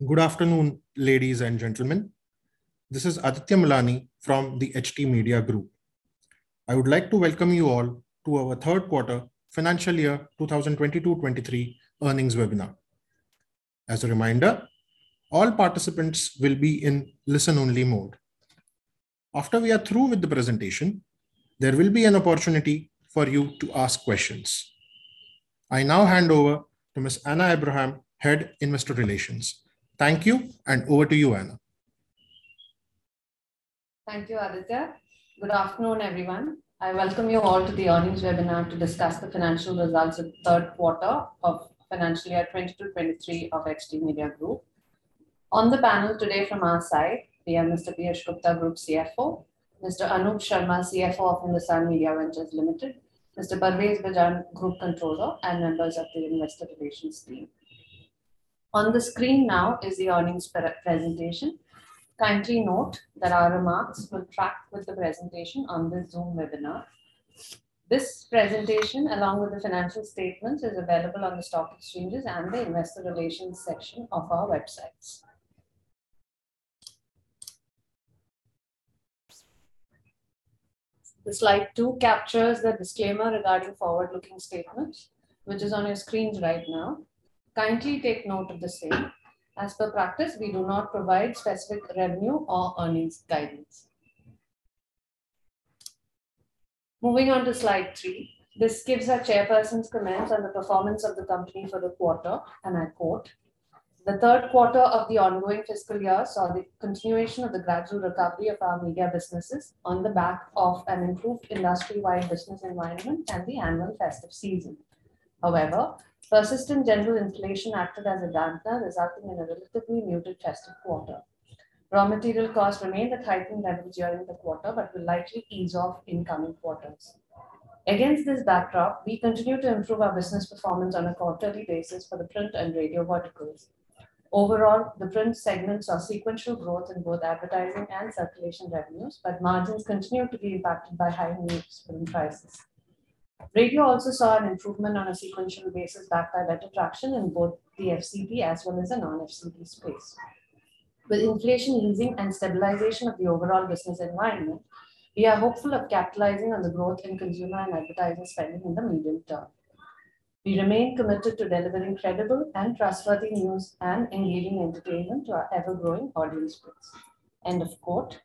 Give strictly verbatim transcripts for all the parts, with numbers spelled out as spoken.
Good afternoon, ladies and gentlemen. This is Aditya Malani from the H T Media Group. I would like to welcome you all to our third quarter financial year twenty twenty-two twenty-three earnings webinar. As a reminder, all participants will be in listen-only mode. After we are through with the presentation, there will be an opportunity for you to ask questions. I now hand over to Miz Anna Abraham, Head Investor Relations. Thank you, and over to you, Anna. Thank you, Aditya. Good afternoon, everyone. I welcome you all to the earnings webinar to discuss the financial results of the third quarter of financial year twenty-two twenty-three of H T Media Group. On the panel today from our side, we have Mister Piyush Gupta, Group C F O, Mister Anup Sharma, C F O of Hindustan Media Ventures Limited, Mister Parvez Bajan, Group Controller, and members of the Investor Relations team. On the screen now is the earnings presentation. Kindly note that our remarks will track with the presentation on this Zoom webinar. This presentation, along with the financial statements, is available on the stock exchanges and the investor relations section of our websites. The slide two captures the disclaimer regarding forward-looking statements, which is on your screens right now. Kindly take note of the same. As per practice, we do not provide specific revenue or earnings guidance. Moving on to slide three, this gives our chairperson's comments on the performance of the company for the quarter, and I quote, "The third quarter of the ongoing fiscal year saw the continuation of the gradual recovery of our media businesses on the back of an improved industry-wide business environment and the annual festive season. However, persistent general inflation acted as a dampener, resulting in a relatively muted festive quarter. Raw material costs remained at heightened levels during the quarter, but will likely ease off in coming quarters. Against this backdrop, we continue to improve our business performance on a quarterly basis for the print and radio verticals. Overall, the print segment saw sequential growth in both advertising and circulation revenues, but margins continue to be impacted by high newsprint prices. Radio also saw an improvement on a sequential basis backed by better traction in both the F C P as well as the non-F C P space. With inflation easing and stabilization of the overall business environment, we are hopeful of capitalizing on the growth in consumer and advertising spending in the medium term. We remain committed to delivering credible and trustworthy news and engaging entertainment to our ever-growing audience base." End of quote.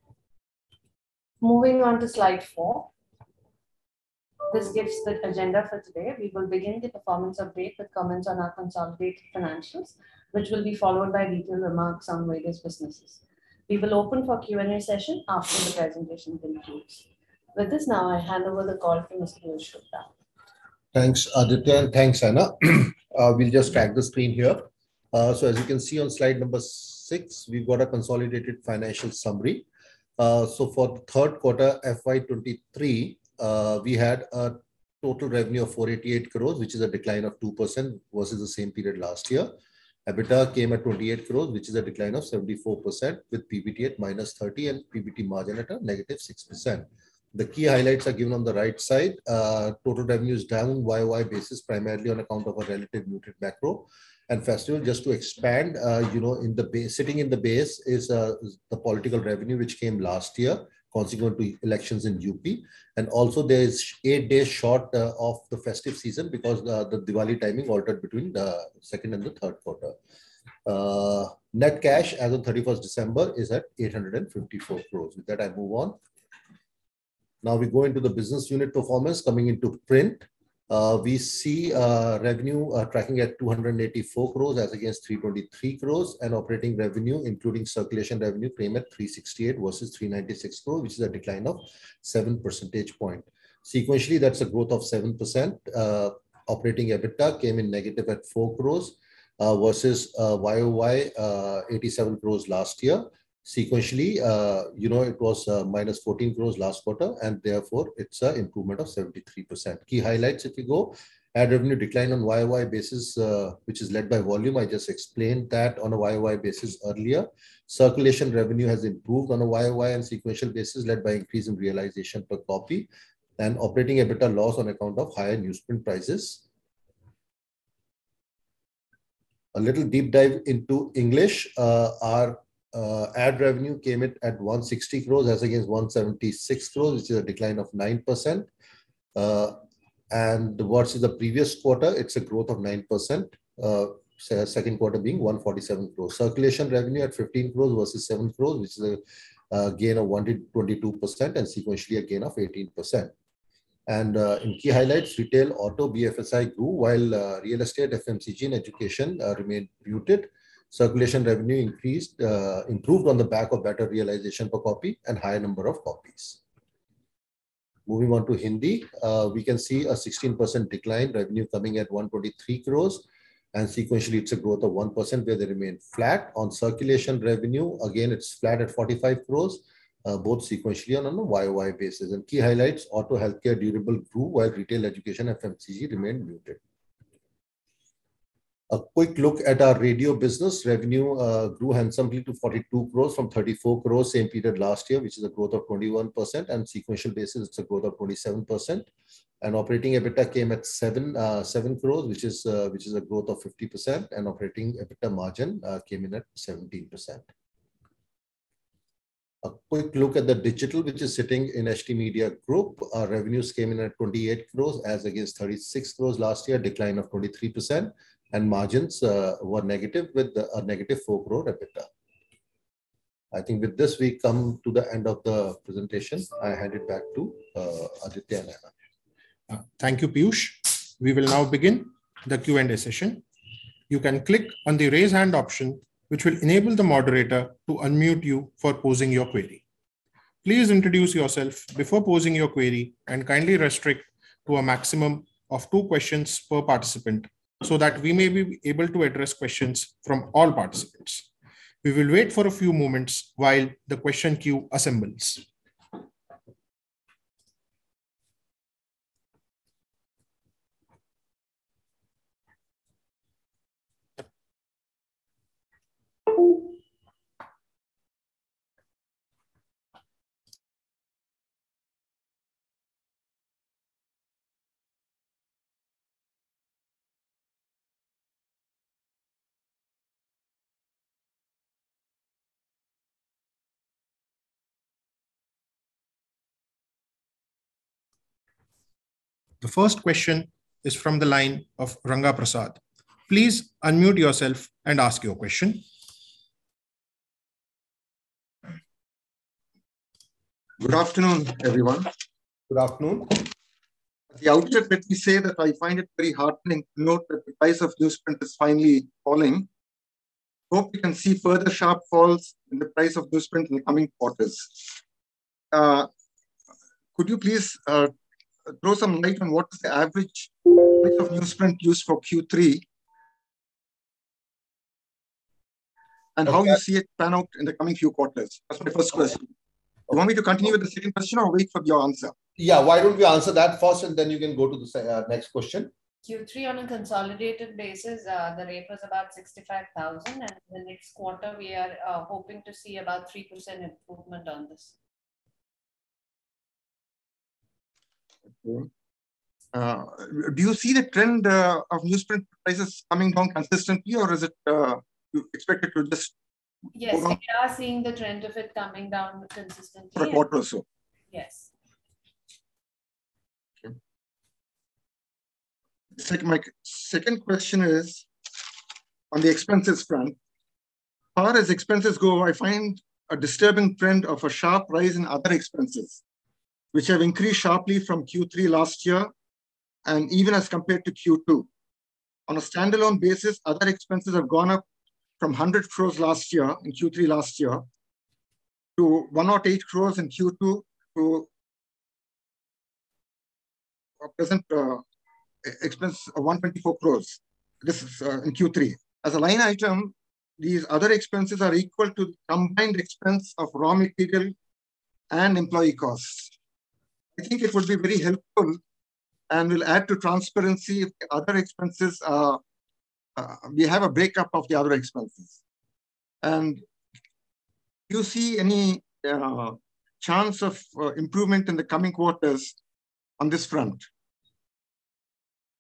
Moving on to slide four. This gives the agenda for today. We will begin the performance update with comments on our consolidated financials, which will be followed by detailed remarks on various businesses. We will open for Q and A session after the presentation concludes. With this now, I hand over the call to Mister Piyush Gupta. Thanks, Aditya, and thanks, Anna. uh, we'll just track the screen here. Uh, so as you can see on slide number six, we've got a consolidated financial summary. Uh, so for the third quarter F Y twenty-three, Uh, we had a total revenue of four hundred eighty-eight crores, which is a decline of two percent versus the same period last year. EBITDA came at twenty-eight crores, which is a decline of seventy-four percent, with P B T at minus thirty and P B T margin at a negative six percent. The key highlights are given on the right side. Uh, total revenue is down Y O Y basis, primarily on account of a relative muted macro and festival. Just to expand, uh, you know, in the base, sitting in the base is uh, the political revenue, which came last year, consequent to elections in U P. And also there is eight days short uh, of the festive season because the, the Diwali timing altered between the second and the third quarter. Uh, net cash as of thirty-first December is at eight hundred fifty-four crores. With that, I move on. Now we go into the business unit performance. Coming into print, uh, we see uh, revenue uh, tracking at two hundred eighty-four crores as against three hundred twenty-three crores, and operating revenue, including circulation revenue, came at three hundred sixty-eight versus three hundred ninety-six crores, which is a decline of seven percentage point. Sequentially, that's a growth of seven percent. Uh, operating EBITDA came in negative at four crores uh, versus uh, Y O Y uh, eighty-seven crores last year. Sequentially, uh, you know, it was uh, minus fourteen crores last quarter, and therefore it's an improvement of seventy-three percent. Key highlights, if you go, ad revenue decline on Y O Y basis, uh, which is led by volume. I just explained that on a Y O Y basis earlier. Circulation revenue has improved on a Y O Y and sequential basis, led by increase in realization per copy, and operating EBITDA loss on account of higher newsprint prices. A little deep dive into English. Uh, our uh, ad revenue came in at one hundred sixty crores as against one hundred seventy-six crores, which is a decline of nine percent. Uh, and versus the previous quarter, it's a growth of nine percent. Uh, second quarter being one hundred forty-seven crores. Circulation revenue at fifteen crores versus seven crores, which is a uh, gain of one hundred twenty-two percent and sequentially a gain of eighteen percent. And uh, in key highlights, retail, auto, B F S I grew, while uh, real estate, F M C G, and education uh, remained muted. Circulation revenue increased, uh, improved on the back of better realization per copy and higher number of copies. Moving on to Hindi, uh, we can see a sixteen percent decline, revenue coming at one hundred twenty-three crores, and sequentially it's a growth of one percent where they remain flat. On circulation revenue, again, it's flat at forty-five crores. Uh, both sequentially and on a Y O Y basis. And key highlights, auto, healthcare, durable grew, while retail, education, F M C G remained muted. A quick look at our radio business. Revenue uh, grew handsomely to forty-two crores from thirty-four crores same period last year, which is a growth of twenty-one percent, and sequential basis, it's a growth of twenty-seven percent. And operating EBITDA came at seven, uh, seven crores, which is, uh, which is a growth of fifty percent, and operating EBITDA margin uh, came in at seventeen percent. A quick look at the digital, which is sitting in H T Media Group. Our revenues came in at twenty-eight crores as against thirty-six crores last year, decline of twenty-three percent, and margins uh, were negative with a negative four crore EBITDA. I think with this, we come to the end of the presentation. I hand it back to uh, Aditya and Anna. Uh, thank you, Piyush. We will now begin the Q and A session. You can click on the raise hand option, which will enable the moderator to unmute you for posing your query. Please introduce yourself before posing your query and kindly restrict to a maximum of two questions per participant so that we may be able to address questions from all participants. We will wait for a few moments while the question queue assembles. The first question is from the line of Ranga Prasad. Please unmute yourself and ask your question. Good afternoon, everyone. Good afternoon. At the outset, let me say that I find it very heartening to note that the price of newsprint is finally falling. Hope we can see further sharp falls in the price of newsprint in the coming quarters. Uh, could you please uh, throw some light on what is the average price of newsprint used for Q three and okay. how you see it pan out in the coming few quarters? That's my first question. You want me to continue with the second question or wait for your answer? Yeah, why don't we answer that first and then you can go to the uh, next question. Q three on a consolidated basis, uh, the rate was about sixty-five thousand, and the next quarter we are uh, hoping to see about three percent improvement on this. Okay. Uh, do you see the trend uh, of newsprint prices coming down consistently, or is it uh, you expect it to just Yes, we are seeing the trend of it coming down consistently. For a quarter or so? Yes. Okay. Second, my second question is on the expenses front. As far as expenses go, I find a disturbing trend of a sharp rise in other expenses, which have increased sharply from Q three last year and even as compared to Q two. On a standalone basis, other expenses have gone up from one hundred crores last year, in Q three last year, to one hundred eight crores in Q two, to a present uh, expense of one hundred twenty-four crores. This is uh, in Q three. As a line item, these other expenses are equal to the combined expense of raw material and employee costs. I think it would be very helpful and will add to transparency if the other expenses are Uh, we have a breakup of the other expenses. And do you see any uh, chance of uh, improvement in the coming quarters on this front?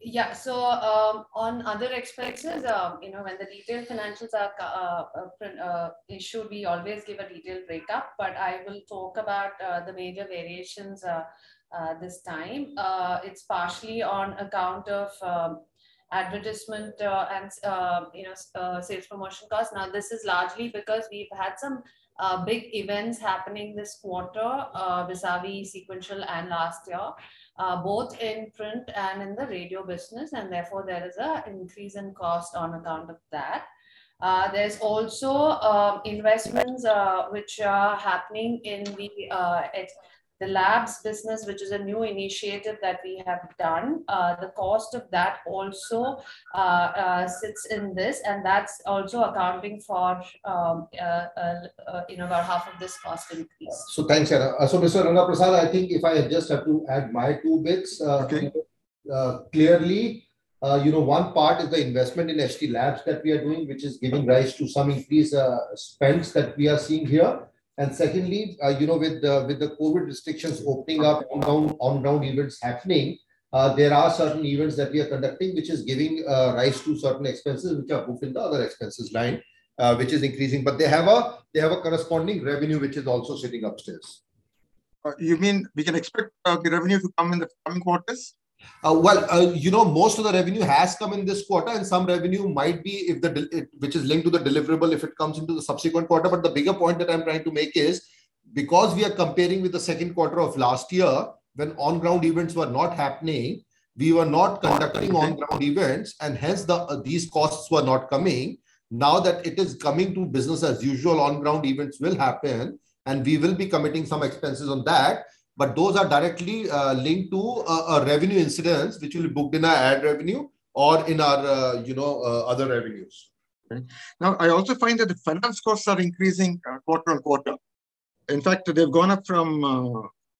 Yeah, so um, on other expenses, um, you know, when the detailed financials are uh, uh, print- uh, issued, we always give a detailed breakup, but I will talk about uh, the major variations uh, uh, this time. Uh, it's partially on account of um, advertisement uh, and, uh, you know, uh, sales promotion costs. Now, this is largely because we've had some uh, big events happening this quarter, uh, vis-a-vis sequential and last year, uh, both in print and in the radio business, and therefore there is a increase in cost on account of that. Uh, there's also um, investments uh, which are happening in the uh, ex- the labs business, which is a new initiative that we have done. Uh, the cost of that also uh, uh, sits in this, and that's also accounting for um, uh, uh, uh, you know, about half of this cost increase. So thanks, Anna. Uh, so Mister Ranga Prasad, I think if I just have to add my two bits, uh, Okay. uh, clearly, uh, you know, one part is the investment in H T Labs that we are doing, which is giving rise to some increased uh, spends that we are seeing here. And secondly, uh, you know, with the with the COVID restrictions opening up, on ground on ground events happening, uh, there are certain events that we are conducting, which is giving uh, rise to certain expenses which are booked in the other expenses line, uh, which is increasing. But they have a they have a corresponding revenue which is also sitting upstairs. Uh, you mean we can expect uh, the revenue to come in the coming quarters? Uh, well, uh, you know, most of the revenue has come in this quarter, and some revenue might be if the it, which is linked to the deliverable if it comes into the subsequent quarter. But the bigger point that I'm trying to make is because we are comparing with the second quarter of last year when on-ground events were not happening, we were not conducting on-ground events, and hence the uh, these costs were not coming. Now that it is coming to business as usual, on-ground events will happen, and we will be committing some expenses on that. But those are directly uh, linked to uh, a revenue incidence, which will be booked in our ad revenue or in our, uh, you know, uh, other revenues. Okay. Now, I also find that the finance costs are increasing uh, quarter on quarter. In fact, they've gone up from uh,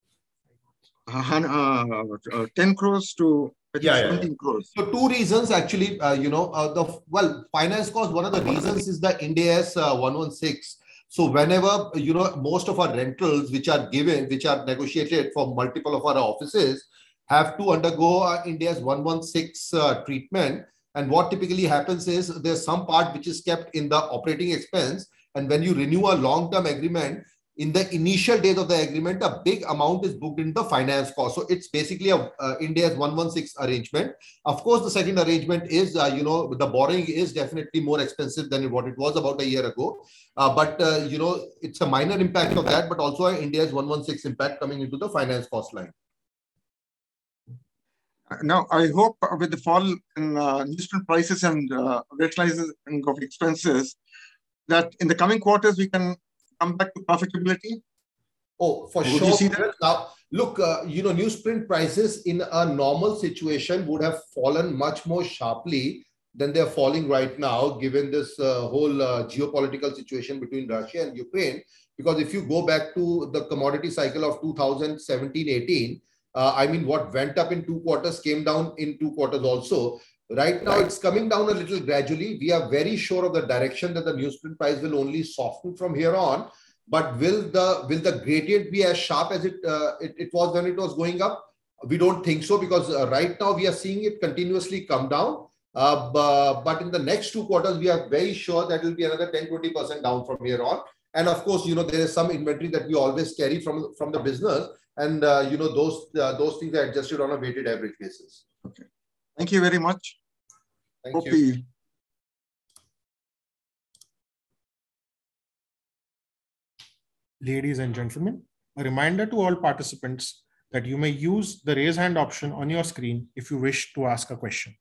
uh, uh, ten crores to I think Yeah, yeah, seventeen yeah. crores. So two reasons actually, uh, you know, uh, the well, finance cost, one of the reasons is the Ind AS uh, one one six. So whenever, you know, most of our rentals which are given, which are negotiated for multiple of our offices, have to undergo uh, Ind AS one one six uh, treatment. And what typically happens is there's some part which is kept in the operating expense. And when you renew a long-term agreement, in the initial days of the agreement, a big amount is booked in the finance cost. So it's basically a uh, Ind AS one one six arrangement. Of course, the second arrangement is, uh, you know, the borrowing is definitely more expensive than what it was about a year ago. Uh, but, uh, you know, it's a minor impact of that, but also an Ind AS one one six impact coming into the finance cost line. Now, I hope with the fall in uh, newsprint prices and uh, rationalizing of expenses, that in the coming quarters we can come back to profitability. Oh, for Would sure. you see that? Now, look, uh, you know, newsprint prices in a normal situation would have fallen much more sharply than they're falling right now, given this uh, whole uh, geopolitical situation between Russia and Ukraine. Because if you go back to the commodity cycle of two thousand seventeen eighteen, uh, I mean, what went up in two quarters came down in two quarters also. Right now, it's coming down a little gradually. We are very sure of the direction that the newsprint price will only soften from here on. But will the will the gradient be as sharp as it, uh, it it was when it was going up? We don't think so, because uh, right now we are seeing it continuously come down. Uh, but, but in the next two quarters, we are very sure that it will be another ten to twenty percent down from here on. And of course, you know, there is some inventory that we always carry from, from the business. And, uh, you know, those uh, those things are adjusted on a weighted average basis. Okay. Thank you very much. Thank Hope you. we Ladies and gentlemen, a reminder to all participants that you may use the raise hand option on your screen if you wish to ask a question.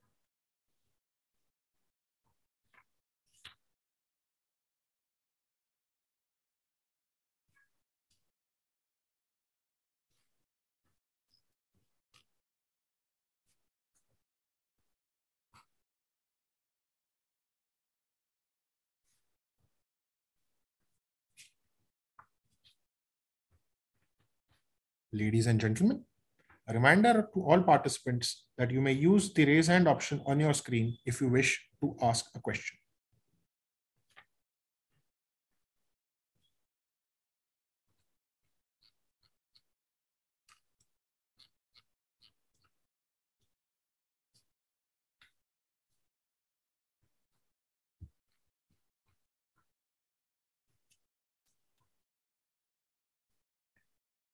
Ladies and gentlemen, a reminder to all participants that you may use the raise hand option on your screen if you wish to ask a question.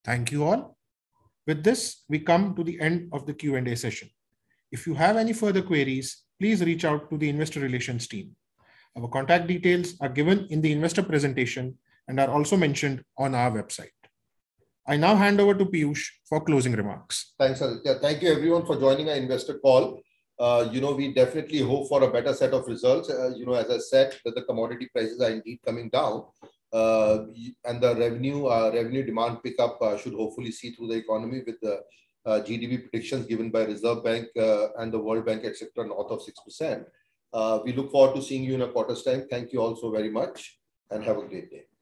Thank you all. With this, we come to the end of the Q and A session. If you have any further queries, please reach out to the investor relations team. Our contact details are given in the investor presentation and are also mentioned on our website. I now hand over to Piyush for closing remarks. Thanks, Aditya. Thank you everyone for joining our investor call. Uh, you know, we definitely hope for a better set of results. Uh, you know, as I said, that the commodity prices are indeed coming down. Uh, and the revenue uh, revenue demand pickup uh, should hopefully see through the economy with the uh, G D P predictions given by Reserve Bank uh, and the World Bank, et cetera, north of six percent. Uh, we look forward to seeing you in a quarter's time. Thank you all so very much and have a great day.